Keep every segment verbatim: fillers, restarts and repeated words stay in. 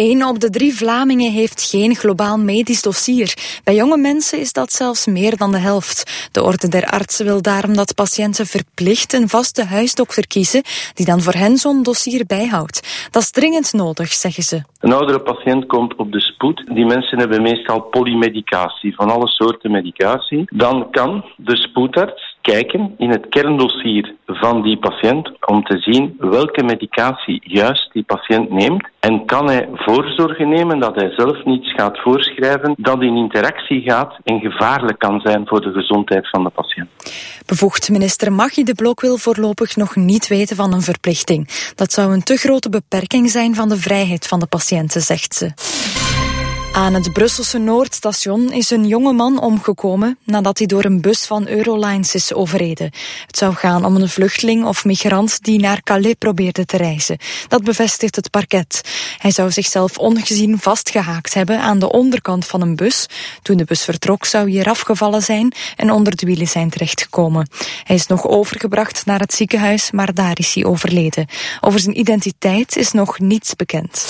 Eén op de drie Vlamingen heeft geen globaal medisch dossier. Bij jonge mensen is dat zelfs meer dan de helft. De Orde der Artsen wil daarom dat patiënten verplicht een vaste huisdokter kiezen die dan voor hen zo'n dossier bijhoudt. Dat is dringend nodig, zeggen ze. Een oudere patiënt komt op de spoed. Die mensen hebben meestal polymedicatie, van alle soorten medicatie. Dan kan de spoedarts kijken in het kerndossier van die patiënt om te zien welke medicatie juist die patiënt neemt. En kan hij voorzorgen nemen dat hij zelf niets gaat voorschrijven dat in interactie gaat en gevaarlijk kan zijn voor de gezondheid van de patiënt. Bevoegd minister Maggie de Blok wil voorlopig nog niet weten van een verplichting. Dat zou een te grote beperking zijn van de vrijheid van de patiënten, zegt ze. Aan het Brusselse Noordstation is een jonge man omgekomen nadat hij door een bus van Eurolines is overreden. Het zou gaan om een vluchteling of migrant die naar Calais probeerde te reizen. Dat bevestigt het parket. Hij zou zichzelf ongezien vastgehaakt hebben aan de onderkant van een bus. Toen de bus vertrok zou hij eraf gevallen zijn en onder de wielen zijn terechtgekomen. Hij is nog overgebracht naar het ziekenhuis, maar daar is hij overleden. Over zijn identiteit is nog niets bekend.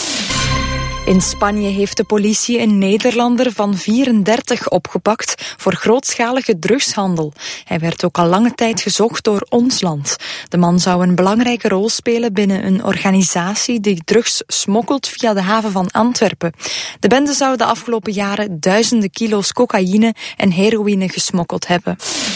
In Spanje heeft de politie een Nederlander van vierendertig opgepakt voor grootschalige drugshandel. Hij werd ook al lange tijd gezocht door ons land. De man zou een belangrijke rol spelen binnen een organisatie die drugs smokkelt via de haven van Antwerpen. De bende zou de afgelopen jaren duizenden kilo's cocaïne en heroïne gesmokkeld hebben.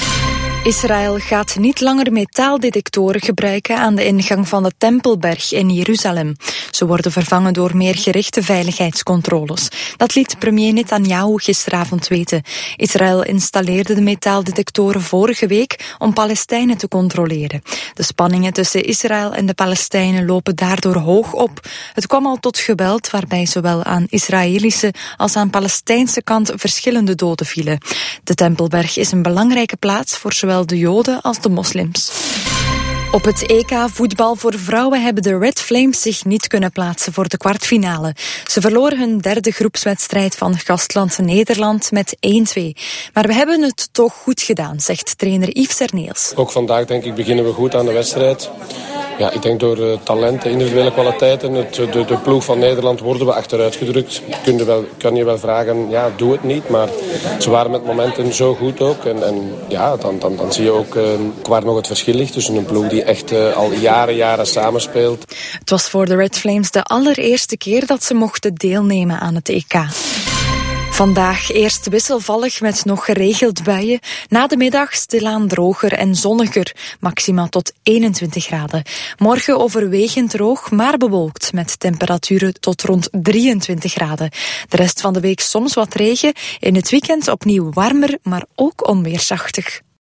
Israël gaat niet langer metaaldetectoren gebruiken aan de ingang van de Tempelberg in Jeruzalem. Ze worden vervangen door meer gerichte veiligheidscontroles. Dat liet premier Netanyahu gisteravond weten. Israël installeerde de metaaldetectoren vorige week om Palestijnen te controleren. De spanningen tussen Israël en de Palestijnen lopen daardoor hoog op. Het kwam al tot geweld waarbij zowel aan Israëlische als aan Palestijnse kant verschillende doden vielen. De Tempelberg is een belangrijke plaats voor zowel de Joden als de moslims. Op het E K voetbal voor vrouwen hebben de Red Flames zich niet kunnen plaatsen voor de kwartfinale. Ze verloren hun derde groepswedstrijd van gastland Nederland met één-twee. Maar we hebben het toch goed gedaan, zegt trainer Yves Serneels. Ook vandaag denk ik beginnen we goed aan de wedstrijd. Ja, ik denk door uh, talenten, individuele kwaliteiten, het, de, de ploeg van Nederland worden we achteruit gedrukt. Kun je wel, kan je wel vragen, ja, doe het niet. Maar ze waren met momenten zo goed ook. En, en ja, dan, dan, dan zie je ook uh, waar nog het verschil ligt tussen een ploeg die echt uh, al jaren, jaren samenspeelt. Het was voor de Red Flames de allereerste keer dat ze mochten deelnemen aan het E K. Vandaag eerst wisselvallig met nog geregeld buien. Na de middag stilaan droger en zonniger. Maxima tot eenentwintig graden. Morgen overwegend droog, maar bewolkt. Met temperaturen tot rond drieëntwintig graden. De rest van de week soms wat regen. In het weekend opnieuw warmer, maar ook onweersachtig.